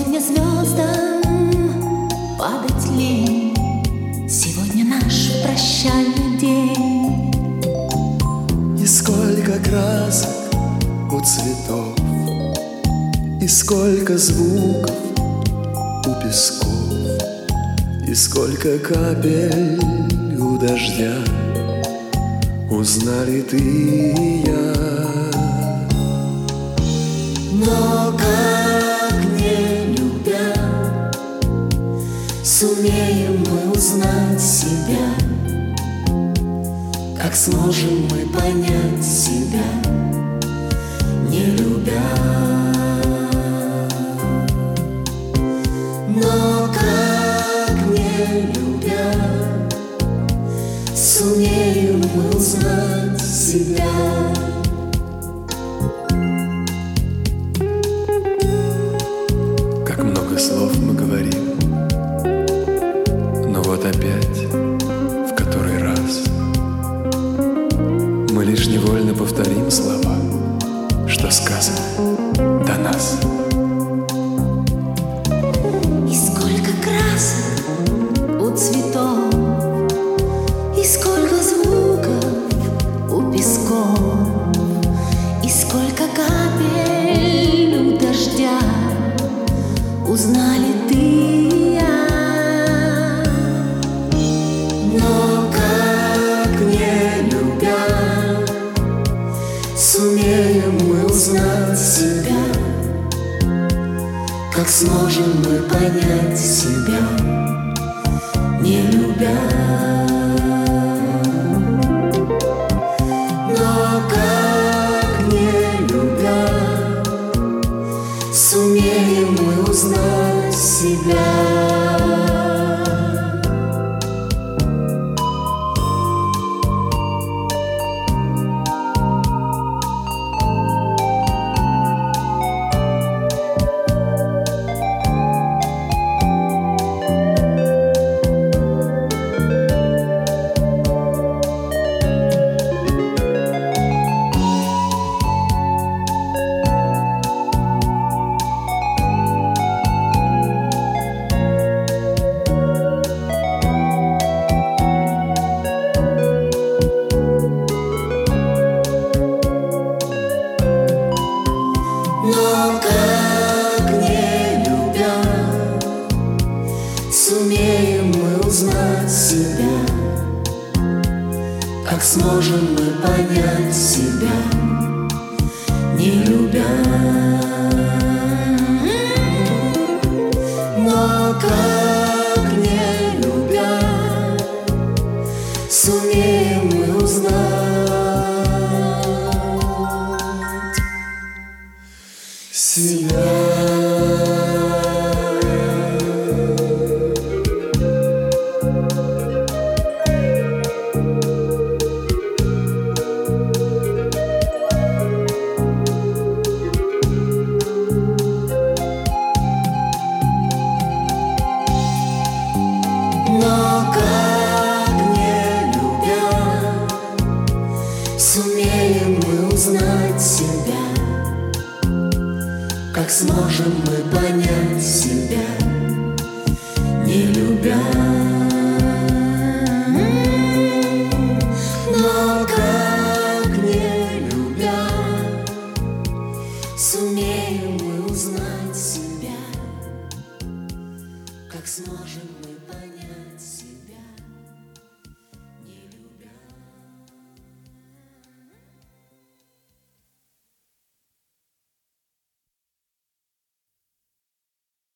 Сегодня звездам падать лень, сегодня наш прощальный день. И сколько красок у цветов, и сколько звуков у песков, и сколько капель у дождя, узнали ты и я. Но как не любя, сумеем мы узнать себя? Как сможем мы понять себя, не любя? Но как не любя, сумеем мы узнать себя? Как много слов мы говорим, но вот опять, в который раз, мы лишь невольно повторим слова, что сказано до нас. И сколько красок у цветов, и сколько звуков у песков, и сколько капель у дождя, узнали ты и я. Но как не любя, сумеем мы узнать себя? Как сможем мы понять себя, не любя? Но как не любя, сумеем мы узнать себя? Но как не любя, сумеем мы узнать себя? Как сможем мы понять себя, не любя? Но как не любя, сумеем мы узнать себя. Но как не любя, сумеем мы узнать себя? Как сможем мы понять себя, не любя? Но как не любя, сумеем мы узнать себя? Как сможем мы понять?